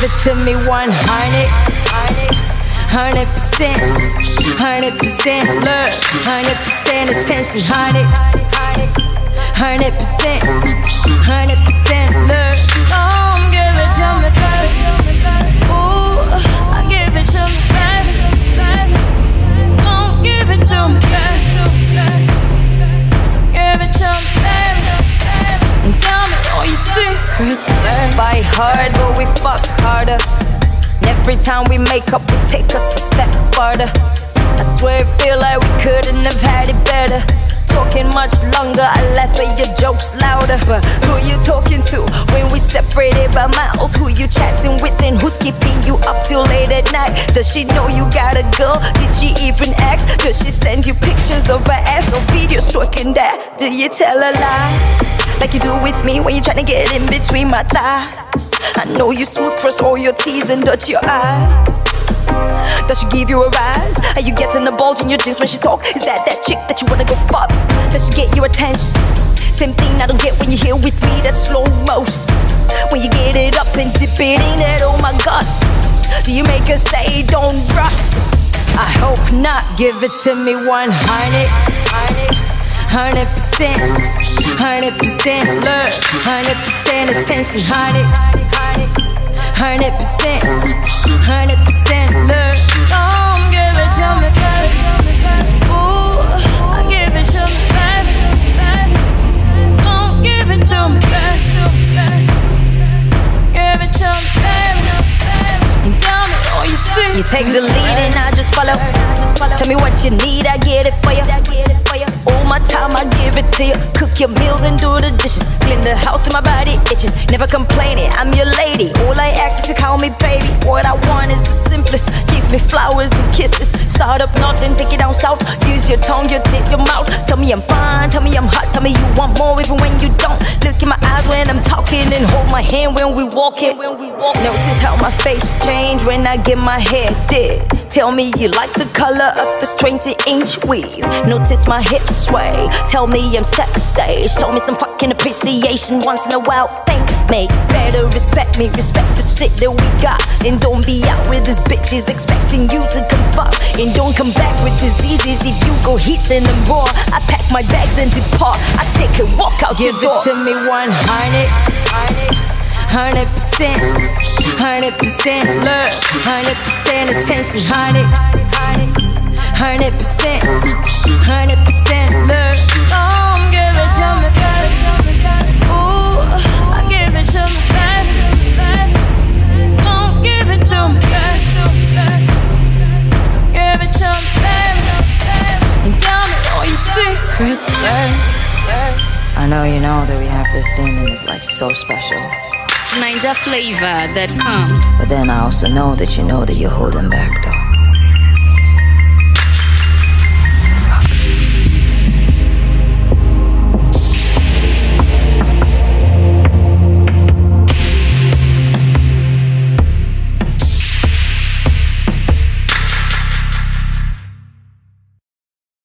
it to me 100%, 100% love, 100% attention, 100% love. Don't give it to me, baby. Ooh, I give it to me, baby. Don't give it to me, baby. Give it to me, baby. And tell me all your secrets, baby. Fight hard, but we fuck harder. And every time we make up, we take us a step further. I swear it feel like we couldn't have had it better. Talking much longer, I laugh at your jokes louder. But who you talking to when we separated by miles? Who you chatting with and who's keeping you up till late at night? Does she know you got a girl? Did she even ask? Does she send you pictures of her ass or videos twerking that? Do you tell her lies like you do with me when you're trying to get in between my thighs? I know you smooth cross all your T's and dot your I's. Does she give you a rise? Are you getting the bulge in your jeans when she talk? Is that chick that you wanna go fuck? Does she get your attention? Same thing I don't get when you're here with me, that's slow motion. When you get it up and dip it in that, oh my gosh. Do you make her say don't rush? I hope not, give it to me 100%, 100% love, 100% attention, 100% love. Don't give it to me, baby. Ooh, I give it to me, baby. Don't give it to me, baby. Give it to me, baby. And tell me all you see. You take the lead and I just follow. Tell me what you need, I get it for you. All my time I give it to you. Cook your meals and do the dishes. Clean the house till my body itches. Never complaining, I'm your lady. All I ask is to call me baby. What I want is the simplest. Give me flowers and kisses. Start up north and take it down south. Use your tongue, your teeth, your mouth. Tell me I'm fine, tell me I'm hot. Tell me you want more even when you don't. Look in my eyes when I'm talking and hold my hand when we walking. Notice how my face change when I get my hair did. Tell me you like the color of this 20-inch weave. Notice my hips sway. Tell me I'm sexy. Show me some fucking appreciation once in a while. Thank me. Better respect me. Respect the shit that we got. And don't be out with these bitches expecting you to come fuck. And don't come back with diseases if you go hitting them raw. I pack my bags and depart. I take a walk out your door. Give it to me 100%, 100% love, 100% attention, 100% love. Don't give it to me, baby. Ooh, I give it to me, baby. Don't give it to me, baby. Give it to me, baby. And tell me all your secrets, baby. I know you know that we have this thing and it's like so special. NinjaFlavor.com. But then I also know that you know that you're holding back though.